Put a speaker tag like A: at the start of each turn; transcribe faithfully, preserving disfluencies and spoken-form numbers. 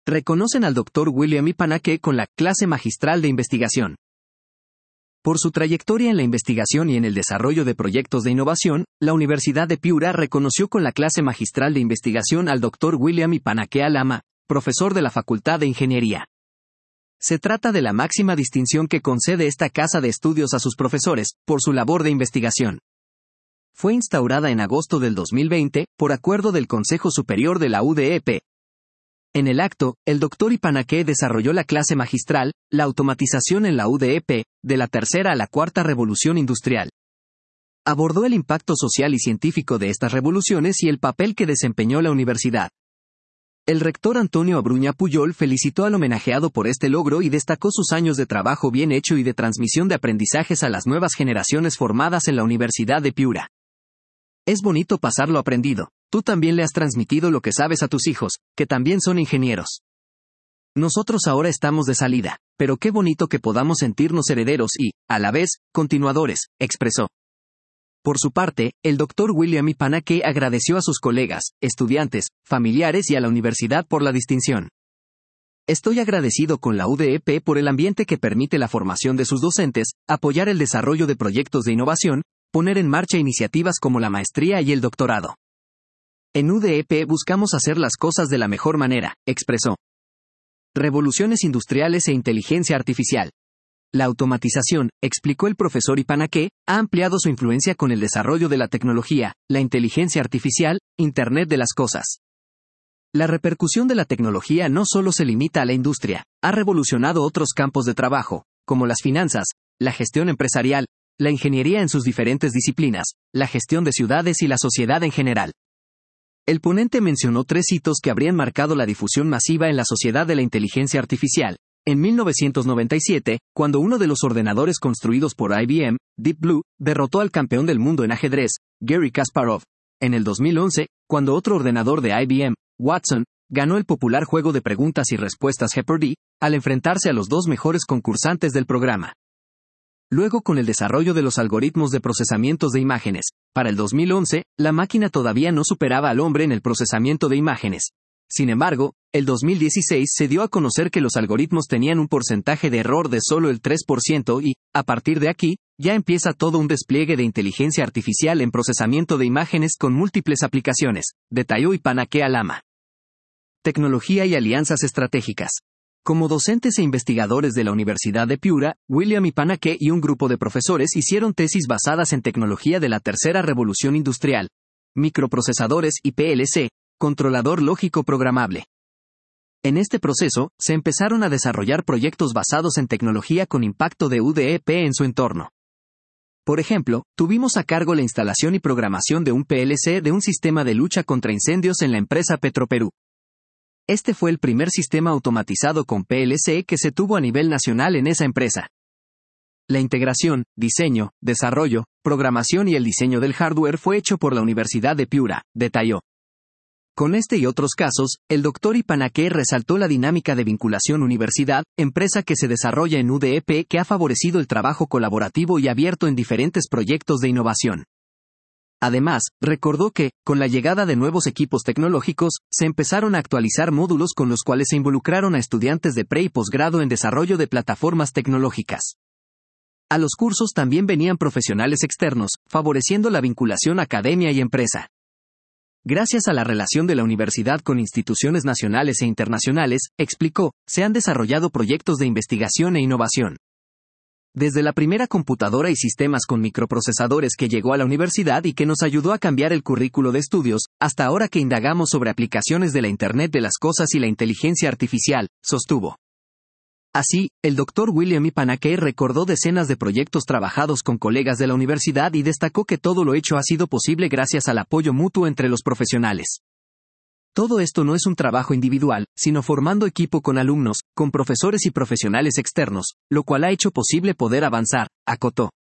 A: reconocen al doctor William Ipanake con la clase magistral de investigación. Por su trayectoria en la investigación y en el desarrollo de proyectos de innovación, la Universidad de Piura reconoció con la clase magistral de investigación al doctor William Ipanake Alama, profesor de la Facultad de Ingeniería. Se trata de la máxima distinción que concede esta casa de estudios a sus profesores, por su labor de investigación. Fue instaurada en agosto del dos mil veinte, por acuerdo del Consejo Superior de la U D E P. En el acto, el doctor Ipanake desarrolló la clase magistral, la automatización en la U D E P, de la tercera a la cuarta revolución industrial. Abordó el impacto social y científico de estas revoluciones y el papel que desempeñó la universidad. El rector Antonio Abruña Puyol felicitó al homenajeado por este logro y destacó sus años de trabajo bien hecho y de transmisión de aprendizajes a las nuevas generaciones formadas en la Universidad de Piura. Es bonito pasar lo aprendido. Tú también le has transmitido lo que sabes a tus hijos, que también son ingenieros. Nosotros ahora estamos de salida, pero qué bonito que podamos sentirnos herederos y, a la vez, continuadores, expresó. Por su parte, el doctor William Ipanake agradeció a sus colegas, estudiantes, familiares y a la universidad por la distinción. Estoy agradecido con la U D E P por el ambiente que permite la formación de sus docentes, apoyar el desarrollo de proyectos de innovación, poner en marcha iniciativas como la maestría y el doctorado. En U D E P buscamos hacer las cosas de la mejor manera, expresó. Revoluciones industriales e inteligencia artificial. La automatización, explicó el profesor Ipanake, ha ampliado su influencia con el desarrollo de la tecnología, la inteligencia artificial, Internet de las cosas. La repercusión de la tecnología no solo se limita a la industria, ha revolucionado otros campos de trabajo, como las finanzas, la gestión empresarial, la ingeniería en sus diferentes disciplinas, la gestión de ciudades y la sociedad en general. El ponente mencionó tres hitos que habrían marcado la difusión masiva en la sociedad de la inteligencia artificial. En mil novecientos noventa y siete, cuando uno de los ordenadores construidos por I B M, Deep Blue, derrotó al campeón del mundo en ajedrez, Garry Kasparov. En el dos mil once, cuando otro ordenador de I B M, Watson, ganó el popular juego de preguntas y respuestas Jeopardy, al enfrentarse a los dos mejores concursantes del programa. Luego, con el desarrollo de los algoritmos de procesamientos de imágenes, para el dos mil once, la máquina todavía no superaba al hombre en el procesamiento de imágenes. Sin embargo, el dos mil dieciséis se dio a conocer que los algoritmos tenían un porcentaje de error de solo el tres por ciento y, a partir de aquí, ya empieza todo un despliegue de inteligencia artificial en procesamiento de imágenes con múltiples aplicaciones, detalló Ipanake Alama. Tecnología y alianzas estratégicas. Como docentes e investigadores de la Universidad de Piura, William Ipanake y un grupo de profesores hicieron tesis basadas en tecnología de la tercera revolución industrial, microprocesadores y P L C, controlador lógico programable. En este proceso, se empezaron a desarrollar proyectos basados en tecnología con impacto de U D E P en su entorno. Por ejemplo, tuvimos a cargo la instalación y programación de un P L C de un sistema de lucha contra incendios en la empresa Petroperú. Este fue el primer sistema automatizado con P L C que se tuvo a nivel nacional en esa empresa. La integración, diseño, desarrollo, programación y el diseño del hardware fue hecho por la Universidad de Piura, detalló. Con este y otros casos, el doctor Ipanake resaltó la dinámica de vinculación universidad-empresa que se desarrolla en U D E P que ha favorecido el trabajo colaborativo y abierto en diferentes proyectos de innovación. Además, recordó que, con la llegada de nuevos equipos tecnológicos, se empezaron a actualizar módulos con los cuales se involucraron a estudiantes de pre y posgrado en desarrollo de plataformas tecnológicas. A los cursos también venían profesionales externos, favoreciendo la vinculación academia y empresa. Gracias a la relación de la universidad con instituciones nacionales e internacionales, explicó, se han desarrollado proyectos de investigación e innovación. Desde la primera computadora y sistemas con microprocesadores que llegó a la universidad y que nos ayudó a cambiar el currículo de estudios, hasta ahora que indagamos sobre aplicaciones de la Internet de las cosas y la inteligencia artificial, sostuvo. Así, el doctor William Ipanake recordó decenas de proyectos trabajados con colegas de la universidad y destacó que todo lo hecho ha sido posible gracias al apoyo mutuo entre los profesionales. Todo esto no es un trabajo individual, sino formando equipo con alumnos, con profesores y profesionales externos, lo cual ha hecho posible poder avanzar, acotó.